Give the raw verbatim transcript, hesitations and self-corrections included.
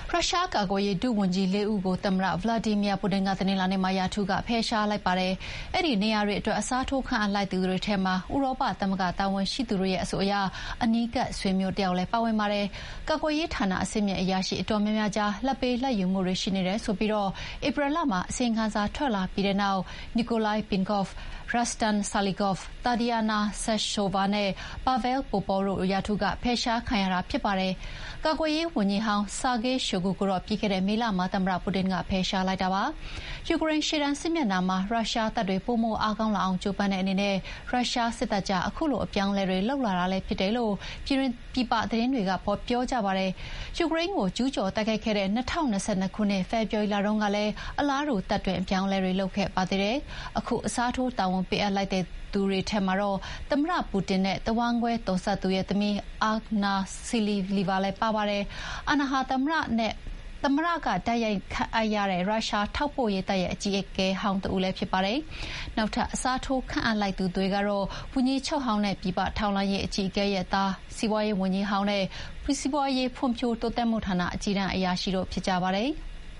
ရုရှားကာကွယ်ရေးဒုဝန်ကြီးလေးဦးကိုသမ္မတဗလာဒီမီယာပူတင်ကတနင်္လာနေ့မှာရာထူးကဖယ်ရှားလိုက်ပါတယ်။အဲ့ဒီနေရာတွေအတွက်အစားထိုးခန့်အပ်လိုက်သူတွေထဲမှာဥရောပသမဂ္ဂတာဝန်ရှိသူတွေရဲ့အဆိုအရအနီးကပ်ဆွေမျိုးတယောက်လည်းပါဝင်ပါတယ်။ကာကွယ်ရေးဌာနအဆင့်မြင့်အရာရှိအတော်များများကြားလက်ပေးလက်ယူမှုတွေရှိနေတယ်ဆိုပြီးဧပြီလမှာအစီရင်ခံစာထွက်လာပြီးတဲ့နောက်နီကိုလိုင်ပင်ကော့ဖ်Rustan Salykov, Tatiana Seshova နဲ့ Pavel Popov တို့ရာထူးကဖယ်ရှားခံရတာဖြစ်ပါတယ်။ကာကွယ်ရေးဝန်ကြီးဟောင်း Sergei Shoigu ကိုတော့ပြီးခဲ့တဲ့မေလမှာသမ္မတပူတင်ကဖယ်ရှားလိုက်တာပါ။ယူကရိန်းရှေ့တန်းစစ်မျက်နှာမှာရုရှားတပ်တွေပိုမိုအားကောင်းလာအောင်ကြိုးပမ်းတဲ့အနေနဲ့ရုရှားစစ်တပ်ကြားအခုလိုအပြောင်းအလဲတွေလုပ်လာတာလည်းဖြစ်တယ်လို့ပြည်တွင်းပြည်ပသတင်းတွေကဖော်ပြောကြပါတယ်။ယူကရိန်းကိုကျူးကျော်တိုက်ခိုက်ခဲ့တဲ့၂၀၂၂ခုနှစ်ဖေဖော်ဝါရီလတုန်းကလည်းအလားတူတပ်တွင်းအပြောင်းအလဲတွေလုပ်ခဲ့ပါသေးတယ်။အခုအစားထိုးတာဝန်ပေးအပ်လိုက်တဲ့သူတွေထဲမှာတော့သမ္မတပူတင်နဲ့တဝမ်းခွဲတော်ဆက်သူရဲ့သမီးအာနာဆီလီလီဗာလည်းပါပါတယ်။အာနာဟာသမ္မတနဲ့သမ္မတကတိုက်ရိုက်ခန့်အပ်ရတဲ့ရုရှားထောက်ပို့ရေးတပ်ရဲ့အကြီးအကဲဟောင်းတူလည်းဖြစ်ပါတယ်။နောက်ထပ်အစားထိုးခန့်အပ်လိုက်သူတွေကတော့ဝန်ကြီးချုပ်ဟောင်းနဲ့ပြည်ပထောက်လှမ်းရေးအကြီးအကဲရဲ့သားစီးပွားရေးဝန်ကြီးဟောင်းနဲ့စီးပွားရေးဖွံ့ဖြိုးတိုးတက်မှုဌာနအကြီးတန်းအရာရှိတို့ဖြစ်ကြပါတယ်။